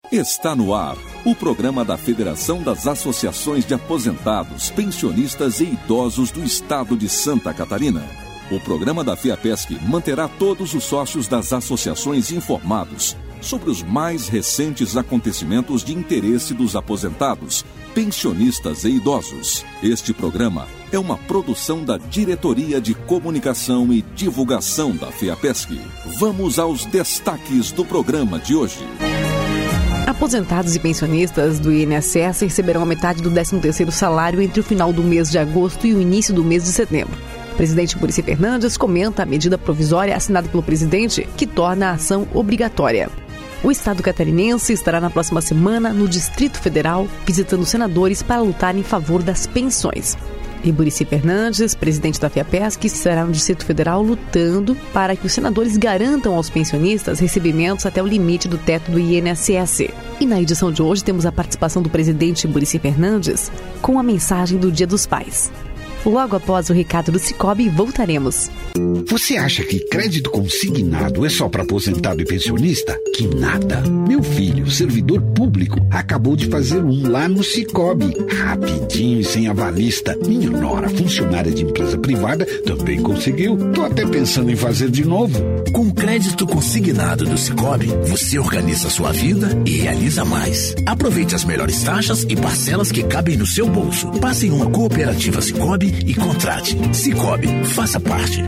Está no ar o programa da Federação das Associações de Aposentados, Pensionistas e Idosos do Estado de Santa Catarina. O programa da FEAPESC manterá todos os sócios das associações informados sobre os mais recentes acontecimentos de interesse dos aposentados, pensionistas e idosos. Este programa é uma produção da Diretoria de Comunicação e Divulgação da FEAPESC. Vamos aos destaques do programa de hoje. Aposentados e pensionistas do INSS receberão a metade do 13º salário entre o final do mês de agosto e o início do mês de setembro. O presidente Muricy Fernandes comenta a medida provisória assinada pelo presidente que torna a ação obrigatória. O Estado catarinense estará na próxima semana no Distrito Federal visitando senadores para lutar em favor das pensões. E Muricy Fernandes, presidente da FEAPESC, estará no Distrito Federal lutando para que os senadores garantam aos pensionistas recebimentos até o limite do teto do INSS. E na edição de hoje temos a participação do presidente Muricy Fernandes com a mensagem do Dia dos Pais. Logo após o recado do Sicoob, voltaremos. Você acha que crédito consignado é só para aposentado e pensionista? Que nada. Meu filho, servidor público, acabou de fazer um lá no Sicoob. Rapidinho e sem avalista. Minha nora, funcionária de empresa privada, também conseguiu. Tô até pensando em fazer de novo. Com crédito consignado do Sicoob, você organiza a sua vida e realiza mais. Aproveite as melhores taxas e parcelas que cabem no seu bolso. Passe em uma cooperativa Sicoob e contrate. Sicoob, faça parte.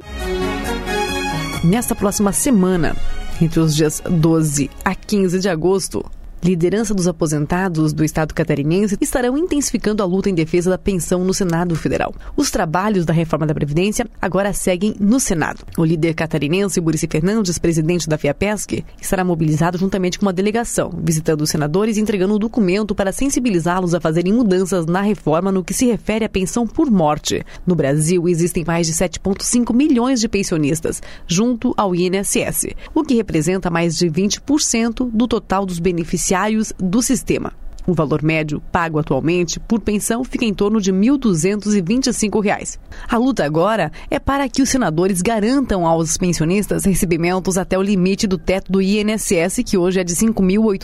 Nesta próxima semana, entre os dias 12 a 15 de agosto, liderança dos aposentados do Estado catarinense estarão intensificando a luta em defesa da pensão no Senado Federal. Os trabalhos da reforma da Previdência agora seguem no Senado. O líder catarinense, Muricy Fernandes, presidente da FEAPESC, estará mobilizado juntamente com uma delegação, visitando os senadores e entregando um documento para sensibilizá-los a fazerem mudanças na reforma no que se refere à pensão por morte. No Brasil, existem mais de 7,5 milhões de pensionistas, junto ao INSS, o que representa mais de 20% do total dos beneficiários do sistema. O valor médio pago atualmente por pensão fica em torno de R$ 1.225. A luta agora é para que os senadores garantam aos pensionistas recebimentos até o limite do teto do INSS, que hoje é de R$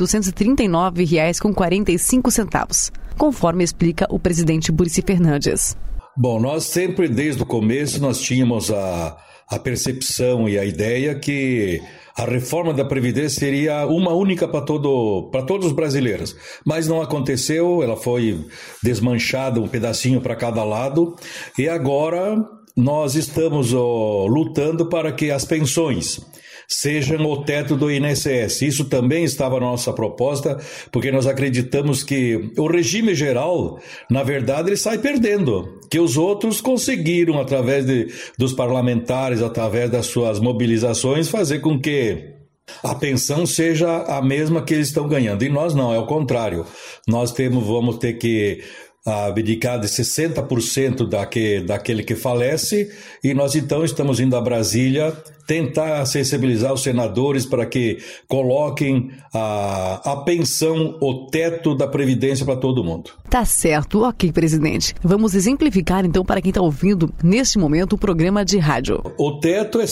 5.839,45, conforme explica o presidente Muricy Fernandes. Bom, nós sempre, desde o começo, nós tínhamos a percepção e a ideia que a reforma da Previdência seria uma única para todos os brasileiros. Mas não aconteceu, ela foi desmanchada um pedacinho para cada lado. E agora nós estamos lutando para que as pensões sejam o teto do INSS. Isso também estava na nossa proposta, porque nós acreditamos que o regime geral, na verdade, ele sai perdendo, que os outros conseguiram, através dos parlamentares, através das suas mobilizações, fazer com que a pensão seja a mesma que eles estão ganhando. E nós não, é o contrário. Nós vamos ter que abdicar de 60% daquele que falece, e nós então estamos indo a Brasília tentar sensibilizar os senadores para que coloquem a pensão, o teto da Previdência para todo mundo. Tá certo, ok, presidente. Vamos exemplificar então para quem está ouvindo neste momento o programa de rádio. O teto é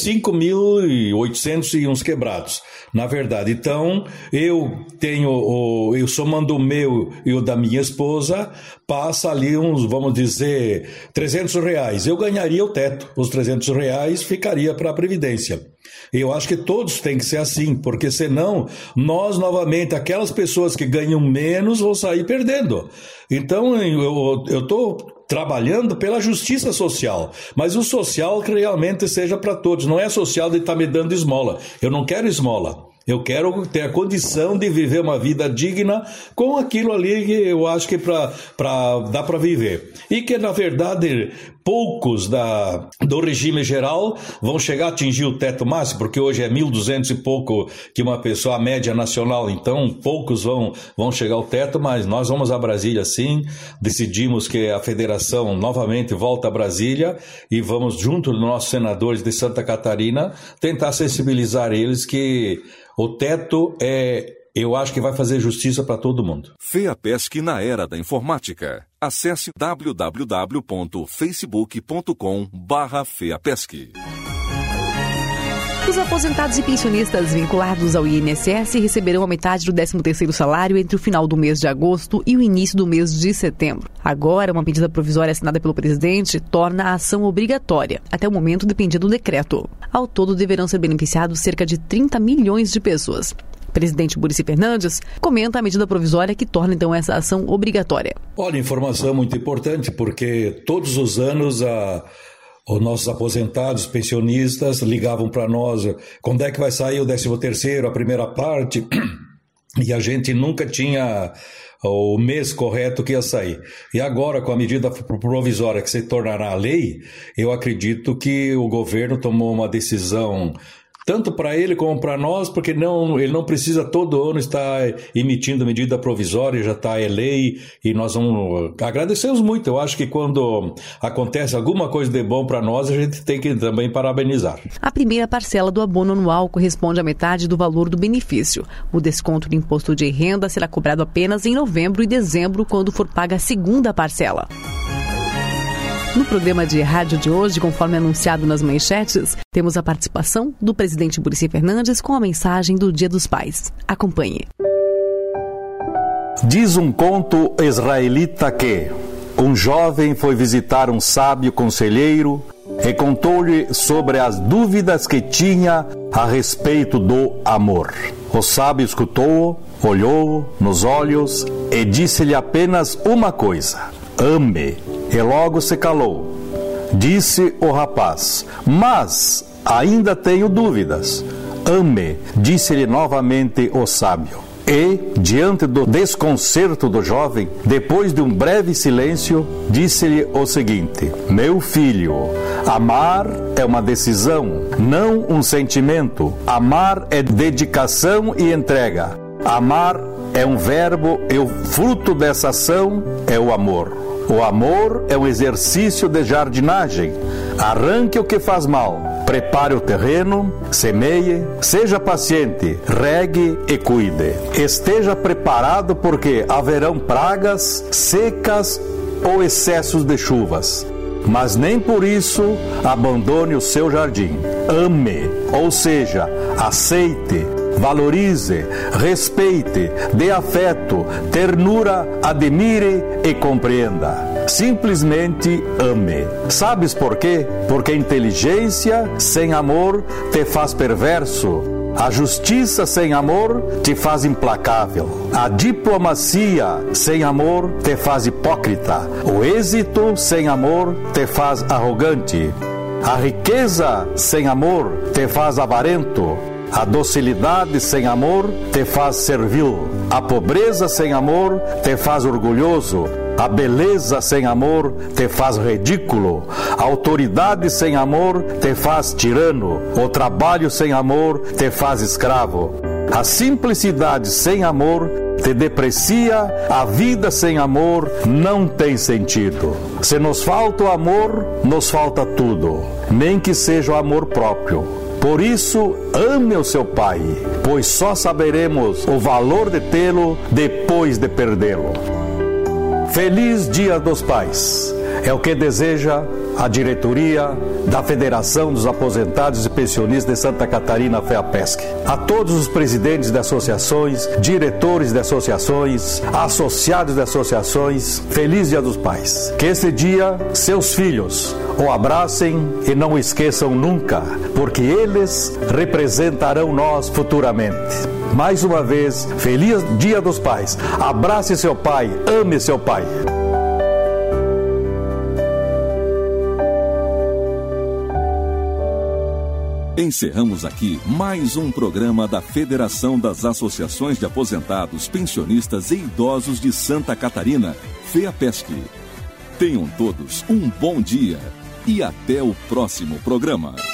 5.800 e uns quebrados, na verdade. Então, eu somando o meu e o da minha esposa, passa ali uns, vamos dizer, R$300. Eu ganharia o teto. Os R$300 ficaria para a Previdência. Eu acho que todos têm que ser assim, porque senão nós novamente, aquelas pessoas que ganham menos vão sair perdendo. Então eu estou trabalhando pela justiça social, mas o social que realmente seja para todos, não é social de estar me dando esmola. Eu não quero esmola. Eu quero ter a condição de viver uma vida digna com aquilo ali que eu acho que dá para viver. E que, na verdade, poucos do regime geral vão chegar a atingir o teto máximo, porque hoje é 1.200 e pouco que uma pessoa, a média nacional, então poucos vão chegar ao teto, mas nós vamos a Brasília sim, decidimos que a federação novamente volta a Brasília e vamos, junto dos nossos senadores de Santa Catarina, tentar sensibilizar eles que o teto eu acho que vai fazer justiça para todo mundo. FEAPESC na era da informática. Acesse www.facebook.com/FEAPESC. Os aposentados e pensionistas vinculados ao INSS receberão a metade do 13º salário entre o final do mês de agosto e o início do mês de setembro. Agora, uma medida provisória assinada pelo presidente torna a ação obrigatória. Até o momento dependia do decreto. Ao todo, deverão ser beneficiados cerca de 30 milhões de pessoas. O presidente Muricy Fernandes comenta a medida provisória que torna, então, essa ação obrigatória. Olha, informação muito importante, porque todos os anos os nossos aposentados, pensionistas, ligavam para nós, quando é que vai sair o 13º, a primeira parte, e a gente nunca tinha o mês correto que ia sair. E agora, com a medida provisória que se tornará lei, eu acredito que o governo tomou uma decisão tanto para ele como para nós, porque ele não precisa todo ano estar emitindo medida provisória, já está lei, e nós agradecemos muito. Eu acho que quando acontece alguma coisa de bom para nós, a gente tem que também parabenizar. A primeira parcela do abono anual corresponde à metade do valor do benefício. O desconto do imposto de renda será cobrado apenas em novembro e dezembro, quando for paga a segunda parcela. No programa de rádio de hoje, conforme anunciado nas manchetes, temos a participação do presidente Muricy Fernandes com a mensagem do Dia dos Pais. Acompanhe. Diz um conto israelita que um jovem foi visitar um sábio conselheiro e contou-lhe sobre as dúvidas que tinha a respeito do amor. O sábio escutou-o, olhou-o nos olhos e disse-lhe apenas uma coisa: ame. E logo se calou. Disse o rapaz: mas ainda tenho dúvidas. Ame, disse-lhe novamente o sábio. E, diante do desconcerto do jovem, depois de um breve silêncio, disse-lhe o seguinte: meu filho, amar é uma decisão, não um sentimento. Amar é dedicação e entrega. Amar é um verbo e o fruto dessa ação é o amor. O amor é um exercício de jardinagem. Arranque o que faz mal, prepare o terreno, semeie, seja paciente, regue e cuide. Esteja preparado porque haverão pragas, secas ou excessos de chuvas. Mas nem por isso abandone o seu jardim. Ame, ou seja, aceite, valorize, respeite, dê afeto, ternura, admire e compreenda. Simplesmente ame. Sabes por quê? Porque a inteligência sem amor te faz perverso. A justiça sem amor te faz implacável. A diplomacia sem amor te faz hipócrita. O êxito sem amor te faz arrogante. A riqueza sem amor te faz avarento. A docilidade sem amor te faz servil. A pobreza sem amor te faz orgulhoso. A beleza sem amor te faz ridículo. A autoridade sem amor te faz tirano. O trabalho sem amor te faz escravo. A simplicidade sem amor te deprecia. A vida sem amor não tem sentido. Se nos falta o amor, nos falta tudo, nem que seja o amor próprio. Por isso, ame o seu pai, pois só saberemos o valor de tê-lo depois de perdê-lo. Feliz Dia dos Pais! É o que deseja a diretoria da Federação dos Aposentados e Pensionistas de Santa Catarina, FEAPESC. A todos os presidentes de associações, diretores de associações, associados de associações, feliz Dia dos Pais. Que esse dia seus filhos o abracem e não o esqueçam nunca, porque eles representarão nós futuramente. Mais uma vez, feliz Dia dos Pais. Abrace seu pai, ame seu pai. Encerramos aqui mais um programa da Federação das Associações de Aposentados, Pensionistas e Idosos de Santa Catarina, FEAPESC. Tenham todos um bom dia e até o próximo programa.